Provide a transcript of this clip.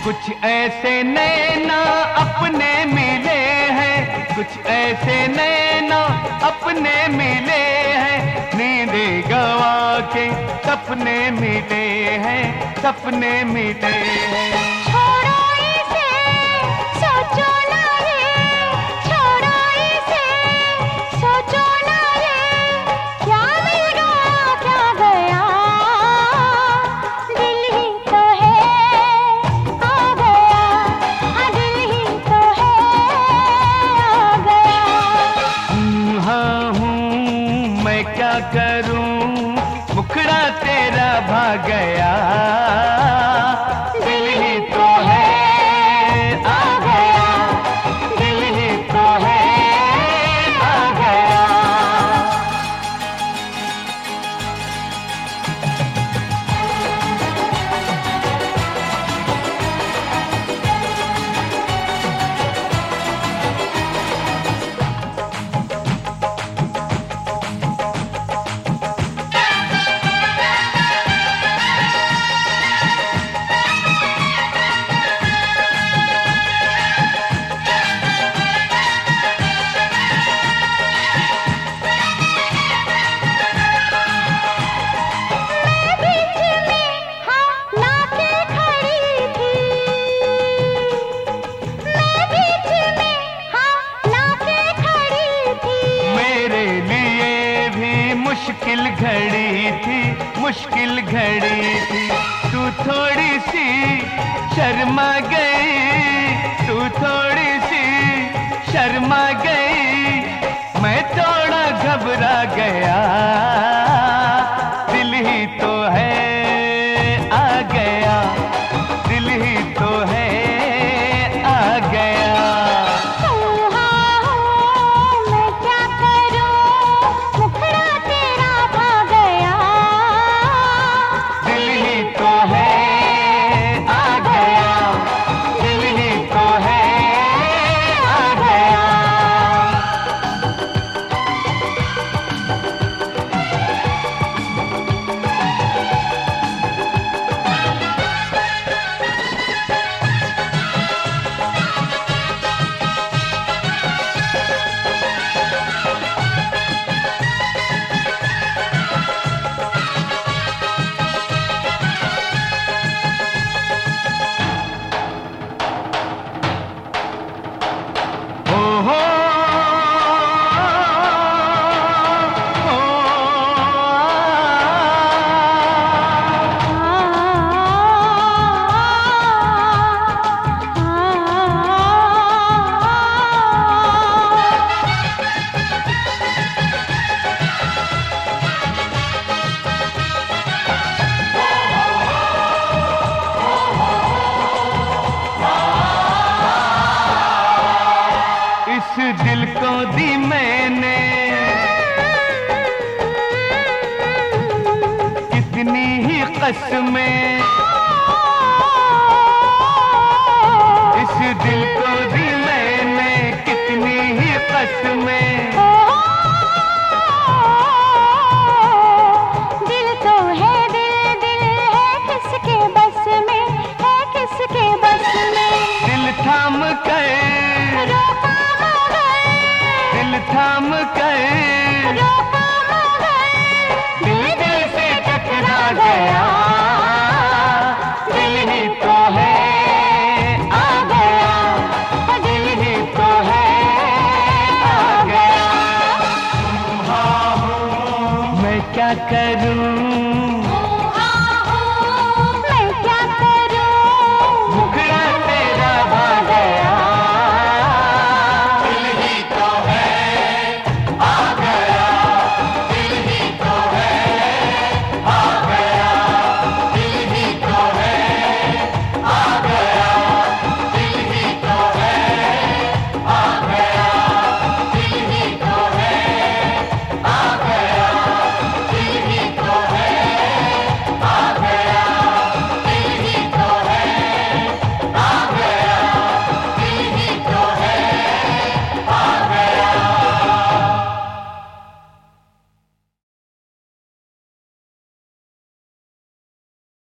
कुछ ऐसे नैना अपने मिले हैं, कुछ ऐसे नैना अपने मिले हैं, नींदे गवा के सपने मिले हैं, सपने मिले हैं। छोड़ो इसे, सोचो ना ये, छोड़ो इसे, सोचो ना ये, क्या मिल गया क्या गया, दिल ही तो है आ गया, हाँ दिल ही तो है आ गया। हाँ हूँ मैं क्या करूँ, मुखड़ा तेरा भाग गया, दिल ही तो है आ गया, दिल ही तो है आ गया। मुश्किल घड़ी थी, मुश्किल घड़ी थी, तू थोड़ी सी शर्मा गई, तू थोड़ी सी शर्मा गई, मैं थोड़ा घबरा गया, दिल ही तो है आ गया, दिल ही तो है आ गया। इस दिल को दी मैंने कितनी ही कसमें, इस दिल को दी मैंने कितनी ही कसमें, दिल तो है दिल, दिल है किसके बस में, है किसके बस में, दिल थाम कर, दिल थाम कर, दिल दिल से टकरा गया।